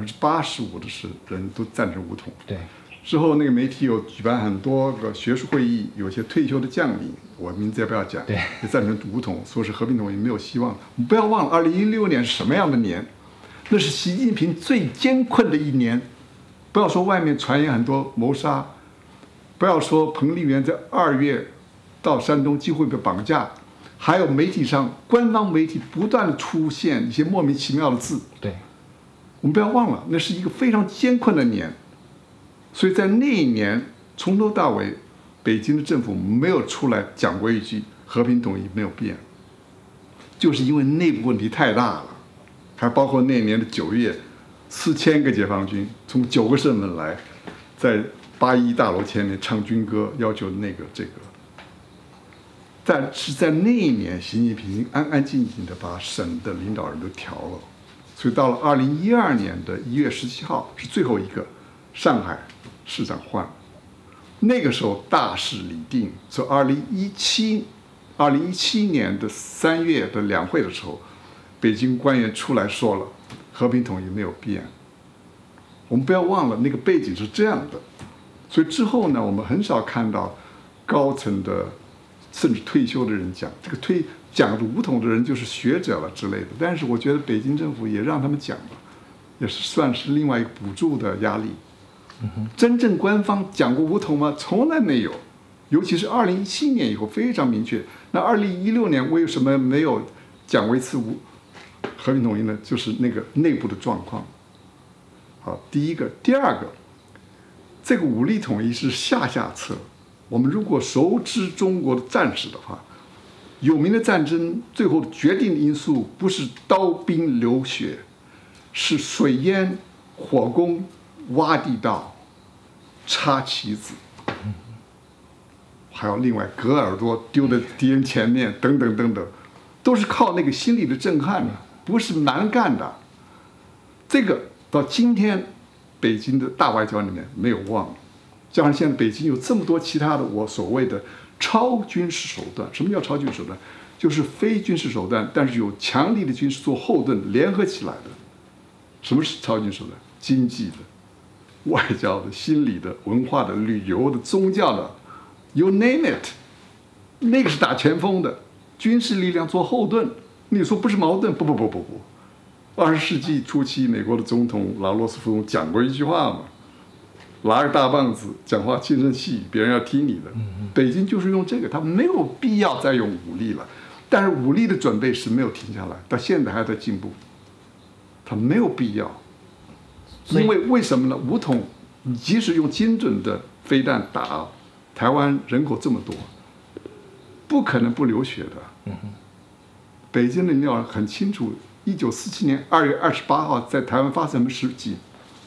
，85%的人都赞成武统。 对。 之后那个媒体有举办很多个学术会议，有些退休的将领，我名字也不要讲， 对， 也赞成武统，说是和平统一没有希望。我们不要忘了，2016年是什么样的年？那是习近平最艰困的一年。不要说外面传言很多谋杀，不要说彭丽媛在2月到山东几乎被绑架，还有媒体上官方媒体不断的出现一些莫名其妙的字。 对， 我们不要忘了，那是一个非常艰困的年。所以在那一年，从头到尾，北京的政府没有出来讲过一句和平统一没有变，就是因为内部问题太大了，还包括那年的9月，4000个解放军从9个省份来，在8·1大楼前面唱军歌，要求这个。但是在那一年，习近平安安静静的把省的领导人都调了，所以到了2012年的1月17号是最后一个，上海市长换了，那个时候大势已定。所以2017年的3月的两会的时候，北京官员出来说了，和平统一没有变。我们不要忘了那个背景是这样的，所以之后呢，我们很少看到高层的甚至退休的人讲这个讲武统的人就是学者了之类的。但是我觉得北京政府也让他们讲了，也是算是另外一个补助的压力。真正官方讲过武统吗？从来没有，尤其是2017年以后非常明确。那2016年为什么没有讲过一次和平统一呢？就是那个内部的状况。好，第一个，第二个，这个武力统一是下策。我们如果熟知中国的战史的话，有名的战争最后决定的因素不是刀兵流血，是水淹、火攻、挖地道、插旗子，还有另外割耳朵丢在敌人前面等等等等，都是靠那个心理的震撼的，不是蛮干的。这个到今天北京的大外交里面没有忘，加上现在北京有这么多其他的我所谓的超军事手段。什么叫超军事手段？就是非军事手段，但是有强力的军事做后盾联合起来的。什么是超军事手段？经济的、外交的、心理的、文化的、旅游的、宗教的 ，you name it， 那个是打前锋的，军事力量做后盾。你说不是矛盾？不。20世纪初期，美国的总统老罗斯福总讲过一句话嘛，拿个大棒子讲话轻声细语，别人要听你的。北京就是用这个，他没有必要再用武力了，但是武力的准备是没有停下来，到现在还在进步，他没有必要。因为什么呢？武统，你即使用精准的飞弹打台湾，人口这么多，不可能不流血的。北京的领导人很清楚，1947年2月28号在台湾发生什么事迹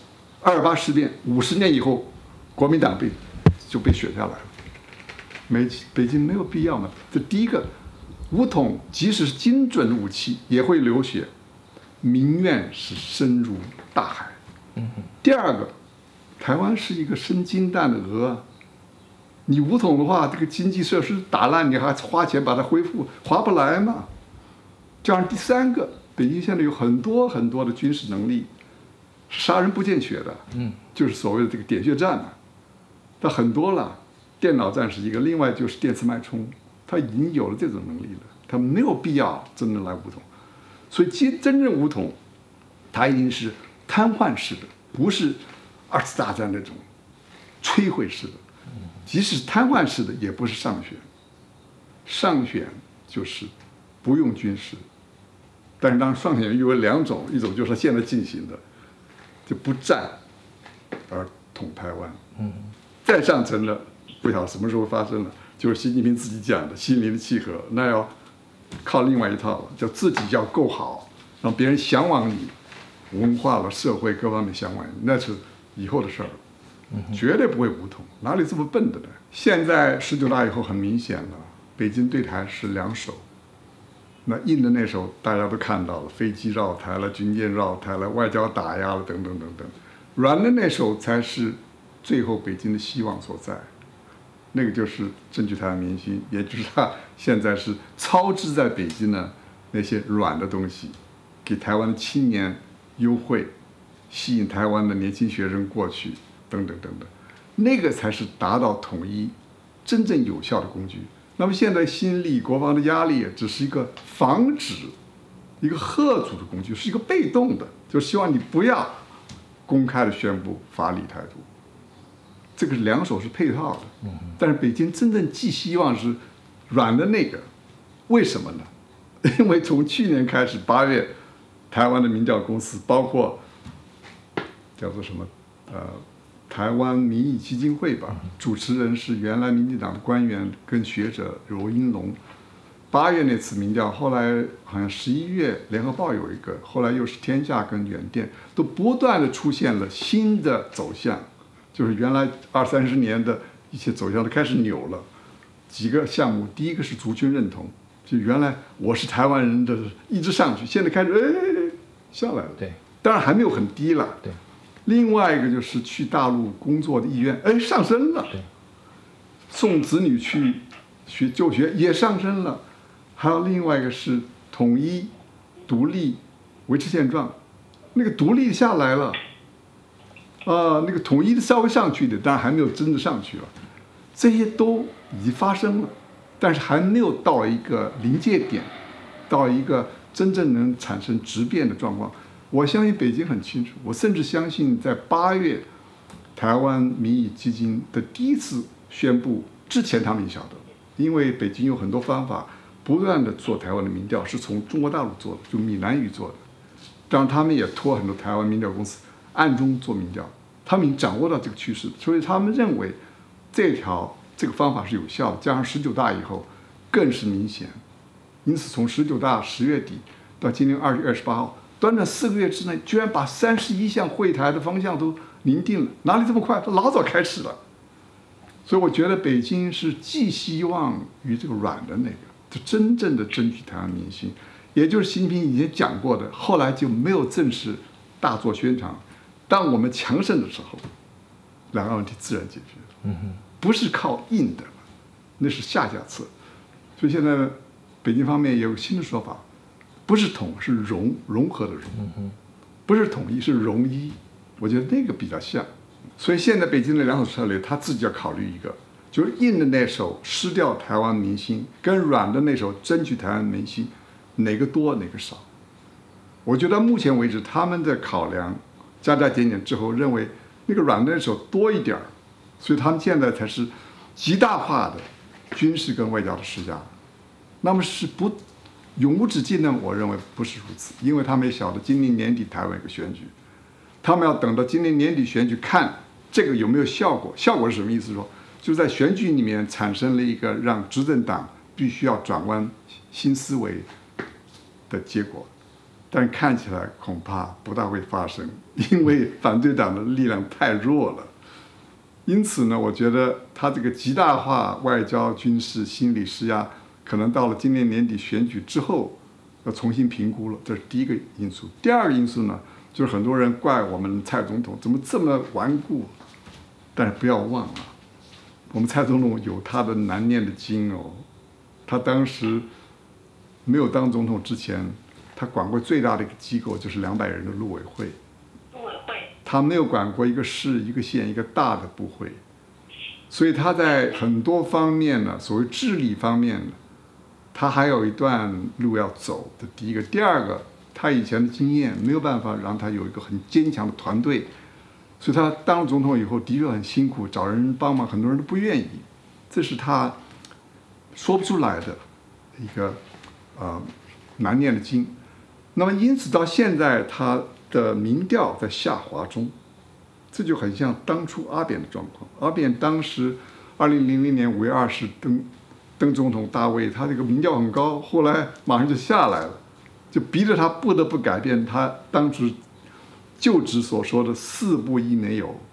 ？2·8事变，50年以后，国民党就被选下来了。北京没有必要嘛？这第一个，武统即使是精准的武器也会流血，民怨是深如大海。第二个，台湾是一个生金蛋的鹅，你武统的话，这个经济设施打烂，你还花钱把它恢复，划不来嘛。加上第三个，北京现在有很多的军事能力，杀人不见血的，就是所谓的这个点穴战嘛，它很多了，电脑战是一个，另外就是电磁脉冲，它已经有了这种能力了，它没有必要真正来武统，所以真正武统，它一定是瘫痪式的，不是2次大战那种摧毁式的，即使瘫痪式的也不是上选，上选就是不用军事。但是当上选又有2种，一种就是现在进行的，就不战而统台湾。再上层了，不晓得什么时候发生了，就是习近平自己讲的心灵的契合，那要靠另外一套了，叫自己要够好，让别人向往你，文化了、社会各方面向往你，那是以后的事儿。 绝对不会武统，哪里这么笨的呢？现在19大以后很明显了，北京对台是两手，那硬的那手大家都看到了，飞机绕台了，军舰绕台了，外交打压了，等等等等。软的那手才是最后北京的希望所在，那个就是争取台湾民心，也就是他现在是操之在北京的那些软的东西，给台湾的青年优惠，吸引台湾的年轻学生过去。等等等等，那个才是达到统一真正有效的工具。那么现在新力国防的压力只是一个防止、一个嚇阻的工具，是一个被动的，就希望你不要公开的宣布法理台独。这个两手是配套的，但是北京真正寄希望是软的那个，为什么呢？因为从去年开始8月，台湾的民调公司包括叫做什么台湾民意基金会吧，主持人是原来民进党的官员跟学者柔英龙。8月那次民调，后来好像11月联合报有一个，后来又是天下跟远电，都不断的出现了新的走向，就是原来20-30年的一些走向都开始扭了。几个项目，第一个是族群认同，就原来我是台湾人的一直上去，现在开始下来了。 对， 当然还没有很低了。 对。 另外一个就是去大陆工作的意愿，上升了。送子女去就学也上升了。还有另外一个是统一、独立、维持现状，那个独立下来了，那个统一稍微上去的，但还没有真的上去了。这些都已经发生了，但是还没有到一个临界点，到一个真正能产生质变的状况。我相信北京很清楚，我甚至相信在8月，台湾民意基金的第一次宣布之前，他们也晓得，因为北京有很多方法，不断的做台湾的民调，是从中国大陆做的，就闽南语做的，当然他们也托很多台湾民调公司暗中做民调，他们已经掌握到这个趋势，所以他们认为这个方法是有效的，加上19大以后更是明显，因此从19大10月底到今年2月28号。短短4个月之内，居然把31项会台的方向都拟定了，哪里这么快？他老早开始了。所以我觉得北京是寄希望于这个软的那个，就真正的争取台湾民心，也就是习近平以前讲过的，后来就没有正式大做宣传。当我们强盛的时候，两岸问题自然解决，不是靠硬的，那是下策。所以现在北京方面也有新的说法。不是统，是融合的融，不是统一，是融一。我觉得那个比较像。所以现在北京的两手策略，他自己要考虑一个，就是硬的那手失掉台湾民心，跟软的那手争取台湾民心，哪个多哪个少。我觉得目前为止，他们的考量加减减之后，认为那个软的那手多一点，所以他们现在才是极大化的军事跟外交的施压。那么是不永无止境呢？我认为不是如此，因为他们也晓得今年年底台湾有个选举，他们要等到今年年底选举看这个有没有效果。效果是什么意思？说就是在选举里面产生了一个让执政党必须要转弯新思维的结果，但看起来恐怕不大会发生，因为反对党的力量太弱了。因此呢，我觉得他这个极大化外交、军事、心理施压。可能到了今年年底选举之后，要重新评估了，这是第一个因素。第二个因素呢，就是很多人怪我们蔡总统怎么这么顽固，但是不要忘了，我们蔡总统有他的难念的经哦。他当时没有当总统之前，他管过最大的一个机构就是200人的陆委会，他没有管过一个市、一个县、一个大的部会，所以他在很多方面呢，所谓治理方面呢。他还有一段路要走的。第一个，第二个，他以前的经验没有办法让他有一个很坚强的团队，所以他当了总统以后的确很辛苦，找人帮忙，很多人都不愿意，这是他说不出来的一个难念的经。那么因此到现在他的民调在下滑中，这就很像当初阿扁的状况。阿扁当时2000年5月20登总统大位，他这个民调很高，后来马上就下来了，就逼着他不得不改变他当时就职所说的4不1没有，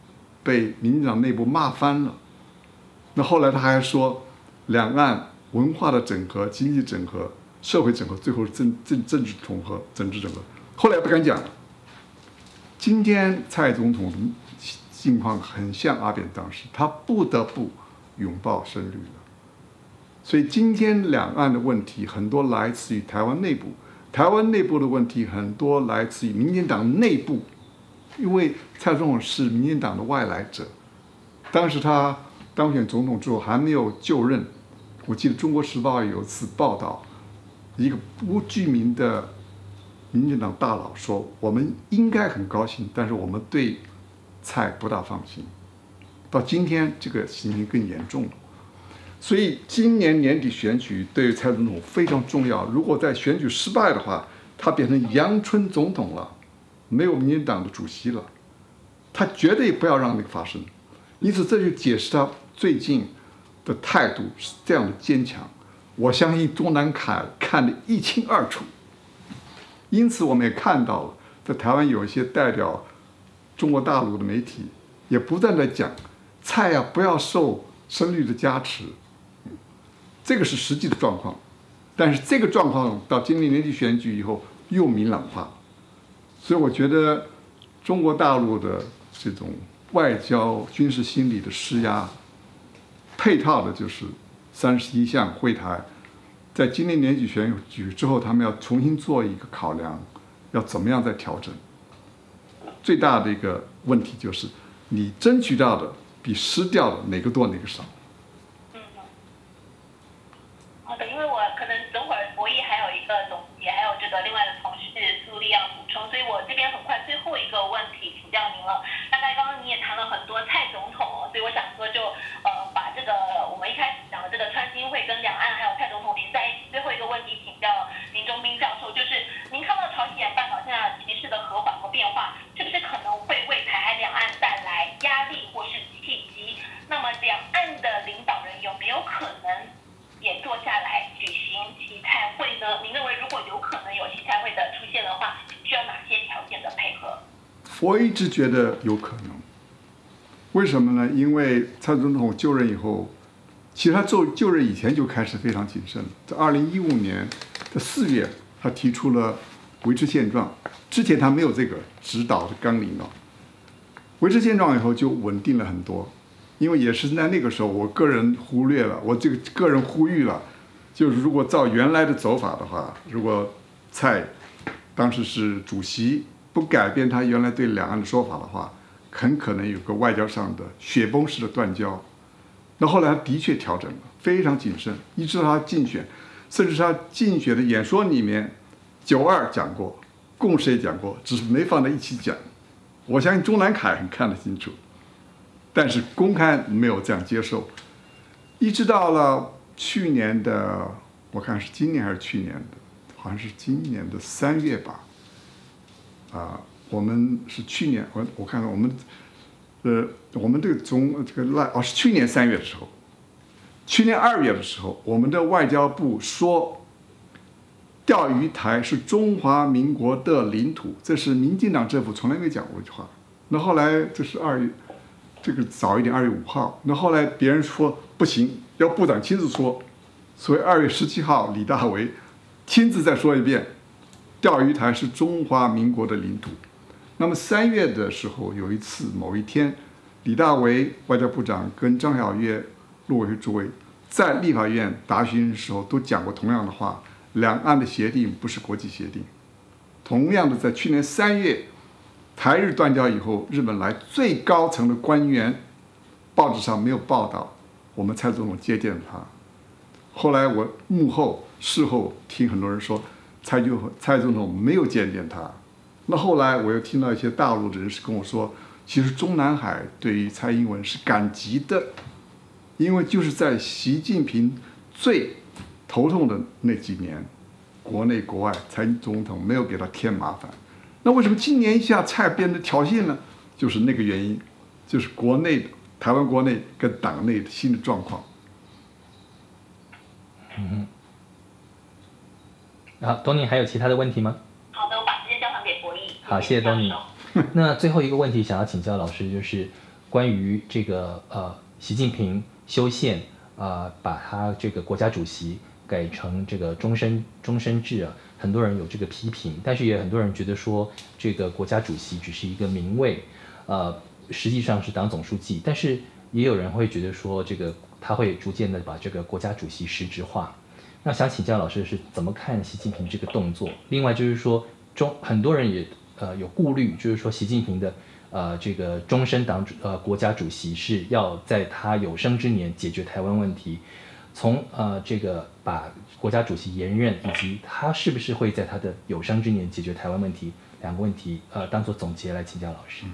被民进党内部骂翻了。那后来他还说，两岸文化的整合、经济整合、社会整合，最后政治统合、政治整合。后来不敢讲了。今天蔡总统的境况很像阿扁当时，他不得不拥抱深绿了。所以今天两岸的问题很多来自于台湾内部，台湾内部的问题很多来自于民进党内部，因为蔡总统是民进党的外来者，当时他当选总统之后还没有就任，我记得《中国时报》有一次报道，一个不具名的民进党大佬说，我们应该很高兴，但是我们对蔡不大放心。到今天这个情形更严重了，所以今年年底选举对蔡总统非常重要。如果在选举失败的话，他变成阳春总统了，没有民进党的主席了，他绝对不要让那个发生。因此这就解释他最近的态度是这样的坚强。我相信中南海看得一清二楚。因此我们也看到了，在台湾有一些代表中国大陆的媒体也不断地讲，蔡啊不要受深绿的加持，这个是实际的状况。但是这个状况到今年年底选举以后又明朗化，所以我觉得中国大陆的这种外交军事心理的施压，配套的就是31项会台，在今年年底选举之后，他们要重新做一个考量，要怎么样再调整。最大的一个问题就是，你争取到的比失掉的哪个多哪个少。 好的，因为我可能等会儿博弈还有一个总结，还有这个另外的同事苏丽要补充，所以我这边很快最后一个问题请教您了。大概刚刚你也谈了很多蔡总统，所以我想说就把这个我们一开始讲的这个川新会跟两岸还有蔡总统连在一起。最后一个问题请教林中斌教授，就是您看到朝鲜半岛现在局势的和缓和变化，是不是可能会为台海两岸带来压力或是契机？那么两岸的领导人有没有可能也坐下来举行习蔡会呢？您认为如果有可能有习蔡会的出现的话，需要哪些条件的配合？ 我一直觉得有可能。为什么呢？因为蔡总统就任以后，其实他就任以前就开始非常谨慎。在2015年的4月，他提出了维持现状，之前他没有这个指导的纲领哦。维持现状以后就稳定了很多。因为也是在那个时候，我个人忽略了，我这个个人呼吁了，就是如果照原来的走法的话，如果蔡当时是主席，不改变他原来对两岸的说法的话，很可能有个外交上的雪崩式的断交。那后来他的确调整了，非常谨慎，一直到他竞选，甚至他竞选的演说里面，92讲过，共识也讲过，只是没放在一起讲。我相信中南海很看得清楚。但是公开没有这样接受，一直到了去年的，我看是今年还是去年的，好像是今年的3月吧。我们是去年，我看看我们，我们这个是去年3月的时候，去年2月的时候，我们的外交部说，钓鱼台是中华民国的领土，这是民进党政府从来没讲过一句话。那后来这是2月。这个早一点，2月5号。那后来别人说不行，要部长亲自说，所以2月17号，李大为亲自再说一遍，钓鱼台是中华民国的领土。那么3月的时候，有一次某一天，李大为外交部长跟张晓月陆委会主委在立法院答询的时候都讲过同样的话：两岸的协定不是国际协定。同样的，在去年3月。台日断交以后，日本来最高层的官员，报纸上没有报道，我们蔡总统接见他。后来我事后听很多人说，蔡总统没有接见他。那后来我又听到一些大陆的人士跟我说，其实中南海对于蔡英文是感激的，因为就是在习近平最头痛的那几年，国内国外蔡总统没有给他添麻烦。那为什么今年一下蔡变得挑衅呢？就是那个原因，就是国内的台湾国内跟党内的新的状况。 好，东尼还有其他的问题吗？ 好的，我把时间交还给博弈。 好，谢谢东尼。那最后一个问题想要请教老师，就是关于这个习近平修宪把他这个国家主席改成这个终身制啊，很多人有这个批评，但是也很多人觉得说这个国家主席只是一个名位，实际上是党总书记，但是也有人会觉得说这个他会逐渐的把这个国家主席实质化。那想请教老师是怎么看习近平这个动作？另外就是说很多人也有顾虑，就是说习近平的这个终身国家主席是要在他有生之年解决台湾问题，从这个把国家主席延任，以及他是不是会在他的有生之年解决台湾问题两个问题当做总结来请教老师。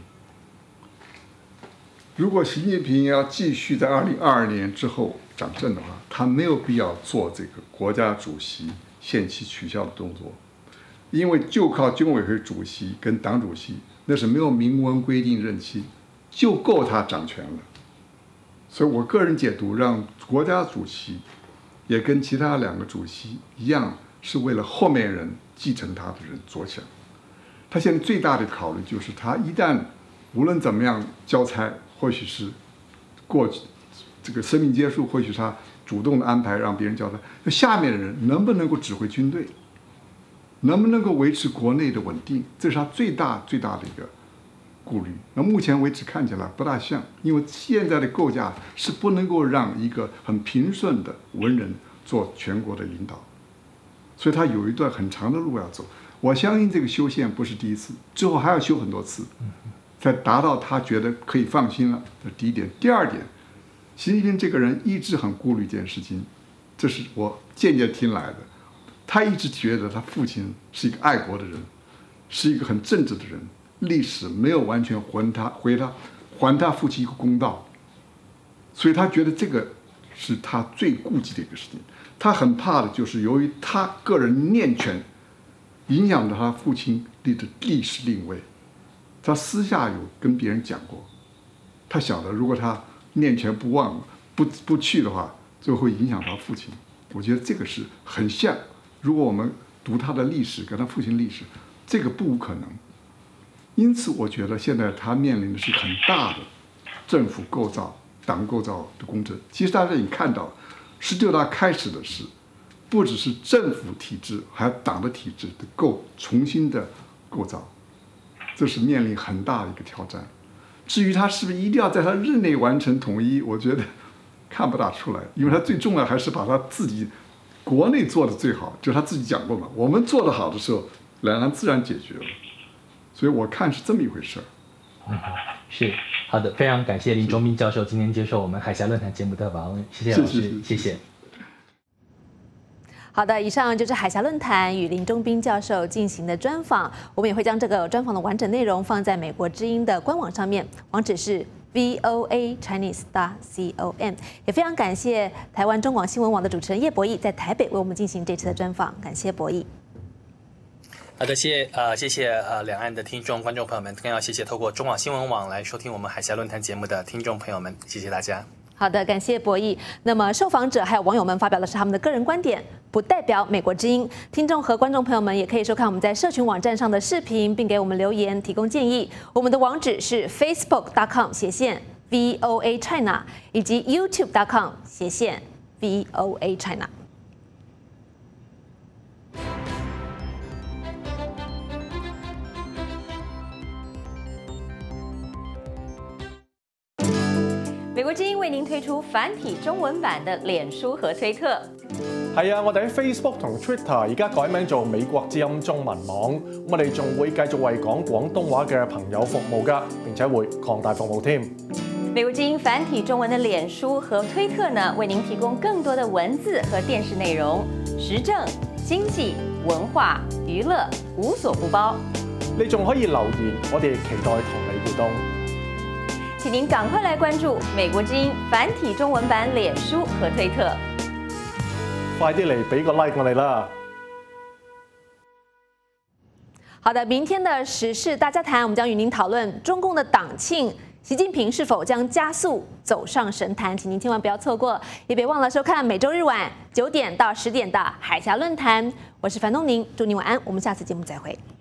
如果习近平要继续在2022年之后掌政的话，他没有必要做这个国家主席限期取消的动作，因为就靠军委会主席跟党主席，那是没有明文规定任期，就够他掌权了。所以我个人解读，让国家主席也跟其他2个主席一样，是为了后面人继承他的人着想。他现在最大的考虑就是，他一旦无论怎么样交差，或许是过去这个生命结束，或许他主动的安排让别人交差，那下面的人能不能够指挥军队，能不能够维持国内的稳定，这是他最大的一个顾虑。那目前为止看起来不大像，因为现在的构架是不能够让一个很平顺的文人做全国的领导，所以他有一段很长的路要走。我相信这个修宪不是第一次，之后还要修很多次，才达到他觉得可以放心了。这第一点。第二点，习近平这个人一直很顾虑一件事情，这是我间接听来的。他一直觉得他父亲是一个爱国的人，是一个很正直的人，历史没有完全还他父亲一个公道，所以他觉得这个是他最顾忌的一个事情。他很怕的就是由于他个人念权，影响到他父亲的历史定位。他私下有跟别人讲过，他晓得如果他念权不忘不去的话，就会影响他父亲。我觉得这个是很像，如果我们读他的历史跟他父亲历史，这个不无可能。因此我觉得现在他面临的是很大的政府构造、党构造的工程。其实大家已经看到，19大开始的是不只是政府体制，还有党的体制的重新的构造，这是面临很大的一个挑战。至于他是不是一定要在他任内完成统一，我觉得看不大出来，因为他最重要还是把他自己国内做的最好，就他自己讲过嘛，我们做得好的时候，两岸自然解决了。所以我看是这么一回事儿。 是好的，非常感谢林忠斌教授今天接受我们海峡论坛节目的访问，谢谢老师，谢谢。 好的，以上就是海峡论坛与林忠斌教授进行的专访，我们也会将这个专访的完整内容放在美国之音的官网上面，网址是 voachinese.com。也非常感谢台湾中广新闻网的主持人叶博弈在台北为我们进行这次的专访，感谢博弈。 好的，谢谢两岸的听众观众朋友们，更要谢谢透过中广新闻网来收听我们海峡论坛节目的听众朋友们，谢谢大家。 好的，感谢博弈。那么受访者还有网友们发表的是他们的个人观点，不代表美国之音。听众和观众朋友们也可以收看我们在社群网站上的视频，并给我们留言提供建议。我们的网址是 facebook.com/VOA China 以及 youtube.com/VOA China。美國之音為您推出繁體中文版的臉書和推特。 係啊，我哋喺 Facebook 同 Twitter 而家改名做美國之音中文網，我哋仲會繼續為講廣東話嘅朋友服務㗎，並且會擴大服務添。 美國之音繁體中文的臉書和推特呢，為您提供更多的文字和電視內容，時政、經濟、文化、娛樂無所不包。 你仲可以留言，我哋期待同你互動。 請您趕快來關注美國之音繁體中文版臉書和推特。 快啲嚟俾個 like 我哋啦！ 好的，明天的時事大家談，我們將與您討論中共的黨慶，習近平是否將加速走上神壇？請您千萬不要錯過，也別忘了收看每週日晚9點到10點的海峽論壇。我是樊東寧，祝您晚安，我們下次節目再會。